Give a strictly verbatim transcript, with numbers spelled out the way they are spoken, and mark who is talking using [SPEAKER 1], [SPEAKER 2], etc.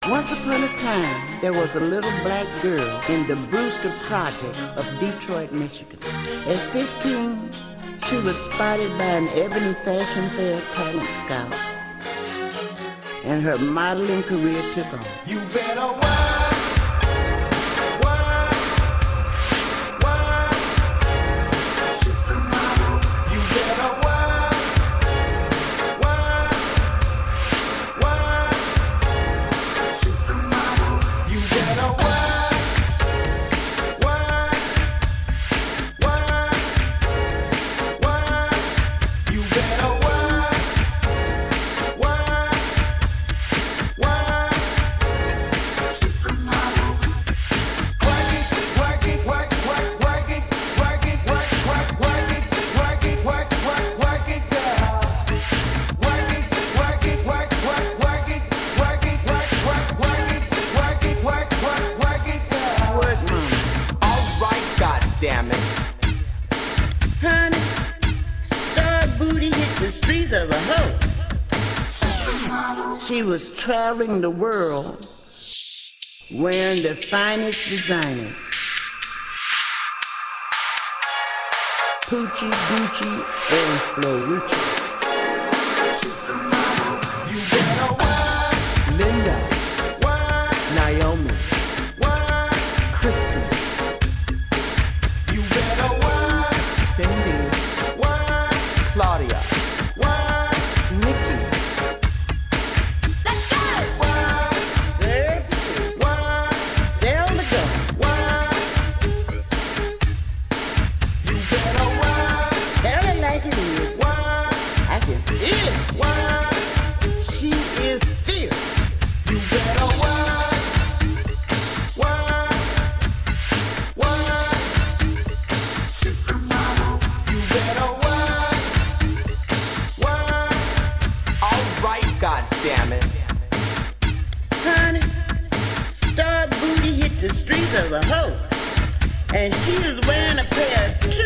[SPEAKER 1] Once upon a time, there was a little black girl in the Brewster Projects of Detroit, Michigan. At fifteen, she was spotted by an Ebony Fashion Fair talent scout, and her modeling career took off.
[SPEAKER 2] You better work, work, work. You better work, work, work. You better work, work, work, work. You better work, work, work. Work it, work it, work, work, work it, work it, work, work, work it, work it, work, work, work it, girl. Work it, work it, work, work, work it, work it, work, work, work it, work it, work, work, work it, girl.
[SPEAKER 1] Work, mama.
[SPEAKER 2] All right, goddammit.
[SPEAKER 1] Honey, star booty hit the streets of a hoe. She was traveling the world wearing the finest designers. Poochie, Gucci, and Florucci.
[SPEAKER 2] You better work,
[SPEAKER 3] Linda,
[SPEAKER 2] work,
[SPEAKER 3] Naomi,
[SPEAKER 2] work.
[SPEAKER 3] Kristen,
[SPEAKER 2] You better work,
[SPEAKER 3] Cindy,
[SPEAKER 2] work,
[SPEAKER 3] Claudia,
[SPEAKER 2] work,
[SPEAKER 3] Nikki,
[SPEAKER 2] work,
[SPEAKER 1] Sell,
[SPEAKER 2] work,
[SPEAKER 1] sell the gun.
[SPEAKER 2] work. You better work,
[SPEAKER 1] Tell it like it is.
[SPEAKER 2] work,
[SPEAKER 1] I can feel it.
[SPEAKER 2] work.
[SPEAKER 1] She is fierce.
[SPEAKER 2] You better work, work, work. You better work, work. All right, goddammit.
[SPEAKER 1] Honey, star booty hit the streets of a hoe, and she was wearing a pair of